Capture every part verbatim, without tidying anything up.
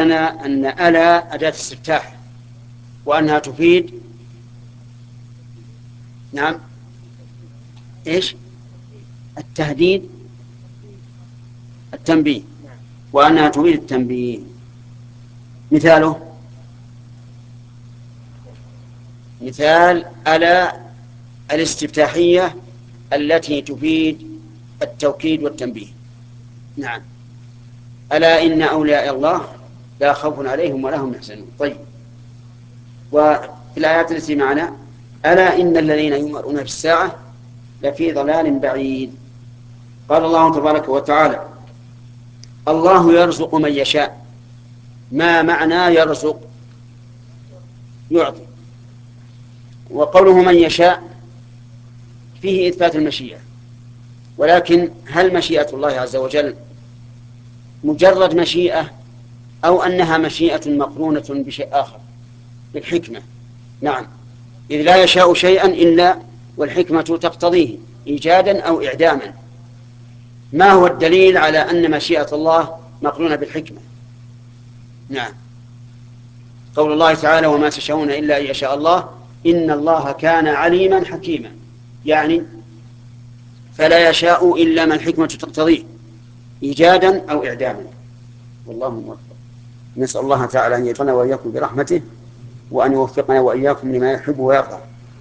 لنا أن ألا أداة استفتاح، وأنها تفيد نعم إيش التهديد التنبيه، وأنها تفيد التنبيه. مثاله مثال ألا الاستفتاحية التي تفيد التوكيد والتنبيه. نعم، ألا إن أولياء الله لا خوف عليهم ولا هم يحزنون. طيب، وفي الآيات التي معنا ألا إن الذين يمرون في الساعة لفي ضلال بعيد. قال الله تبارك وتعالى الله يرزق من يشاء. ما معنى يرزق؟ يعطي. وقوله من يشاء فيه إثبات المشيئة، ولكن هل مشيئة الله عز وجل مجرد مشيئة أو أنها مشيئة مقرونة بشيء آخر بالحكمة؟ نعم، إذ لا يشاء شيئا إلا والحكمة تقتضيه إيجادا أو إعداما. ما هو الدليل على أن مشيئة الله مقرونة بالحكمة؟ نعم، قول الله تعالى وما تشاءون إلا أن يشاء الله إن الله كان عليما حكيما، يعني فلا يشاء إلا ما الحكمة تقتضيه إيجادا أو إعداما. والله موفق. نسأل الله تعالى أن يجعلنا وإياكم برحمته، وأن يوفقنا وإياكم لما يحب ويرضى.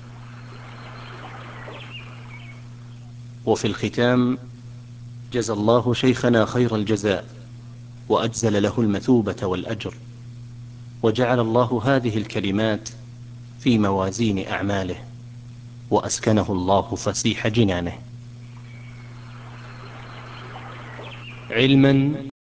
وفي الختام جزى الله شيخنا خير الجزاء، وأجزل له المثوبة والأجر، وجعل الله هذه الكلمات في موازين أعماله، وأسكنه الله فسيح جنانه. علما